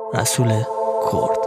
رسول کرد.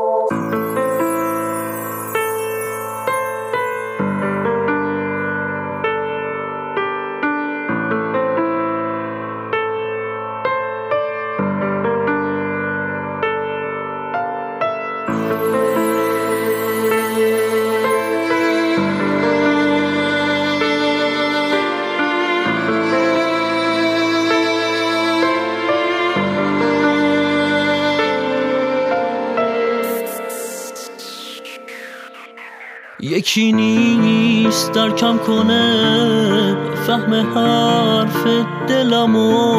یکی نیست در کم کنه فهم حرف دلمو،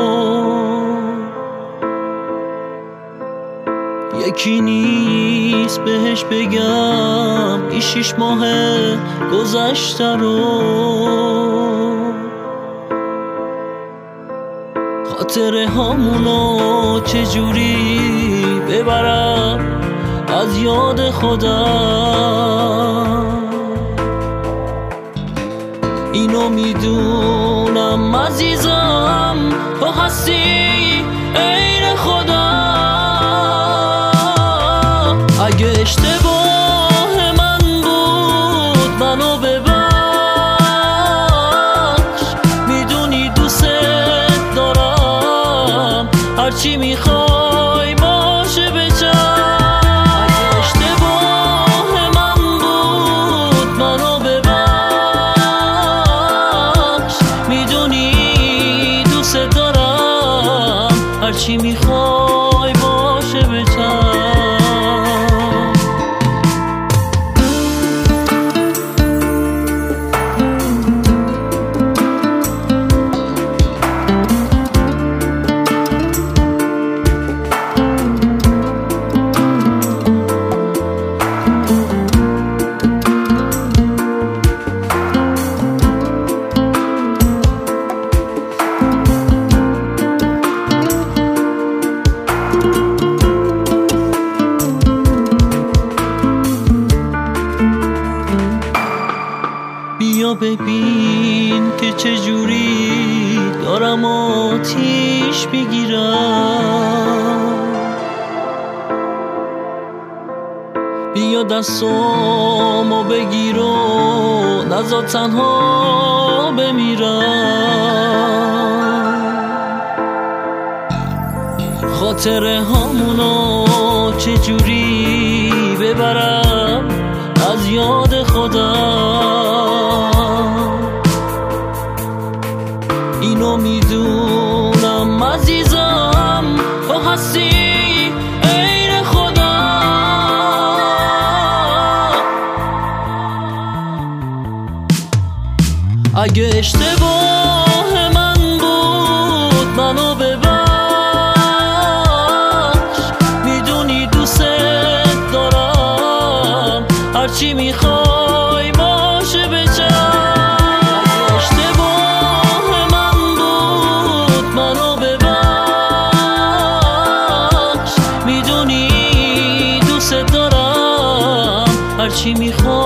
یکی نیست بهش بگم این 6 ماه گذشته رو، خاطره هامونو چجوری ببرم از یاد خودم. اینو میدونم عزیزم تو هستی عین خودم. اگه اشتباه من بود منو ببخش، میدونی دوست دارم هرچی میخوای باشه بچم. هرچی میخوای باشه بچم. بیا ببین که چجوری دارم آتیش بگیرم، بیا دستامو بگیر و نذار تنها بمیرم. خاطره هامونو چجوری ببرم از یاد خودم. اینو میدونم عزیزم تو هستی عین خودم. اگه اشتباه من بود منو ببخش، میدونی دوست دارم هرچی میخوای باشه بچم. هرچی میخوای